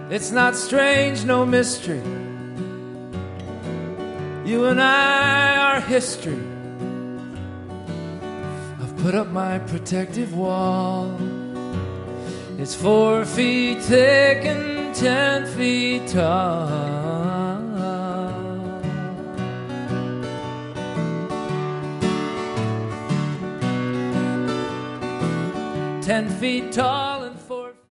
It's not strange, no mystery. You and I are history. I've put up my protective wall. It's 4 feet thick and 10 feet tall. 10 feet tall